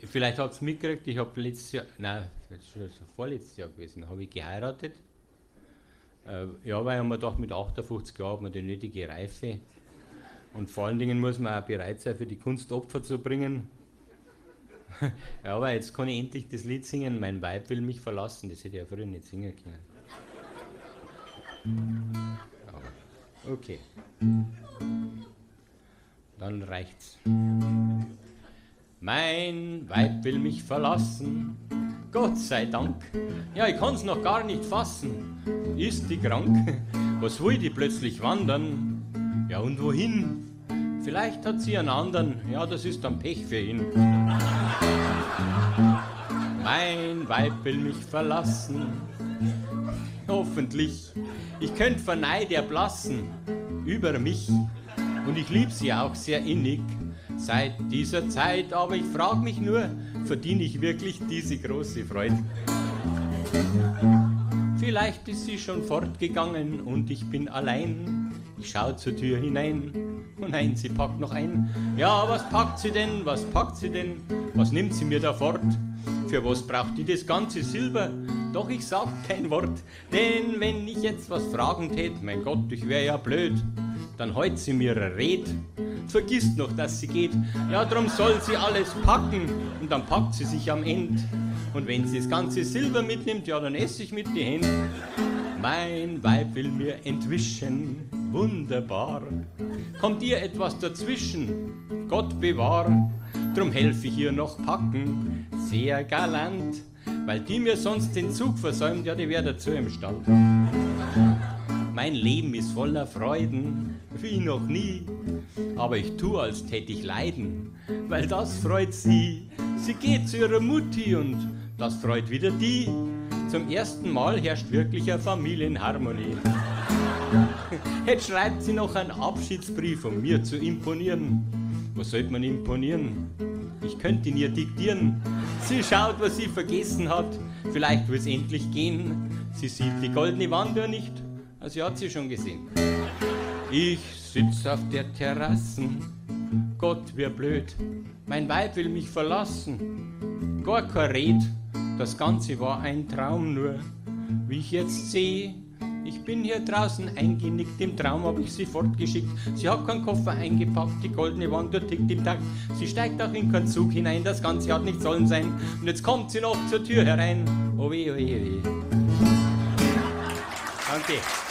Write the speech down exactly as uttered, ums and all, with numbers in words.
Vielleicht habt ihr mitgekriegt, ich habe letztes Jahr, nein, das ist schon vorletztes Jahr gewesen, habe ich geheiratet. Äh, ja, weil ich mir gedacht, mit achtundfünfzig Jahren hat man die nötige Reife. Und vor allen Dingen muss man auch bereit sein, für die Kunst Opfer zu bringen. Ja, aber jetzt kann ich endlich das Lied singen, mein Weib will mich verlassen. Das hätte ich ja früher nicht singen können. Aber okay. Dann reicht's. Mein Weib will mich verlassen, Gott sei Dank. Ja, ich kann's noch gar nicht fassen. Ist die krank? Was will die plötzlich wandern? Ja, und wohin? Vielleicht hat sie einen anderen. Ja, das ist dann Pech für ihn. Mein Weib will mich verlassen. Hoffentlich. Ich könnte vor Neid erblassen über mich. Und ich lieb sie auch sehr innig seit dieser Zeit. Aber ich frag mich nur, verdiene ich wirklich diese große Freude? Vielleicht ist sie schon fortgegangen und ich bin allein. Ich schau zur Tür hinein. Oh nein, sie packt noch ein. Ja, was packt sie denn? Was packt sie denn? Was nimmt sie mir da fort? Für was braucht die das ganze Silber? Doch ich sag kein Wort. Denn wenn ich jetzt was fragen tät, mein Gott, ich wär ja blöd, dann heut sie mir eine Red. Vergisst noch, dass sie geht. Ja, drum soll sie alles packen. Und dann packt sie sich am End. Und wenn sie das ganze Silber mitnimmt, ja, dann esse ich mit die Hände. Mein Weib will mir entwischen, wunderbar. Kommt ihr etwas dazwischen? Gott bewahr. Drum helfe ich ihr noch packen, sehr galant. Weil die mir sonst den Zug versäumt, ja, die wär dazu im Stand. Mein Leben ist voller Freuden, wie noch nie. Aber ich tu, als tät ich leiden, weil das freut sie. Sie geht zu ihrer Mutti und das freut wieder die. Zum ersten Mal herrscht wirklich eine Familienharmonie. Jetzt schreibt sie noch einen Abschiedsbrief, um mir zu imponieren. Was sollte man imponieren? Ich könnte ihn ihr diktieren. Sie schaut, was sie vergessen hat. Vielleicht will's endlich gehen. Sie sieht die goldene Wanduhr nicht. Sie hat sie schon gesehen. Ich sitz auf der Terrassen. Gott, wie blöd. Mein Weib will mich verlassen. Gar kein Red. Das Ganze war ein Traum nur. Wie ich jetzt sehe, ich bin hier draußen eingenickt. Im Traum hab ich sie fortgeschickt. Sie hat keinen Koffer eingepackt. Die goldene Wanduhr tickt im Takt. Sie steigt auch in keinen Zug hinein. Das Ganze hat nicht sollen sein. Und jetzt kommt sie noch zur Tür herein. Oh weh, oh weh, oh weh. Danke.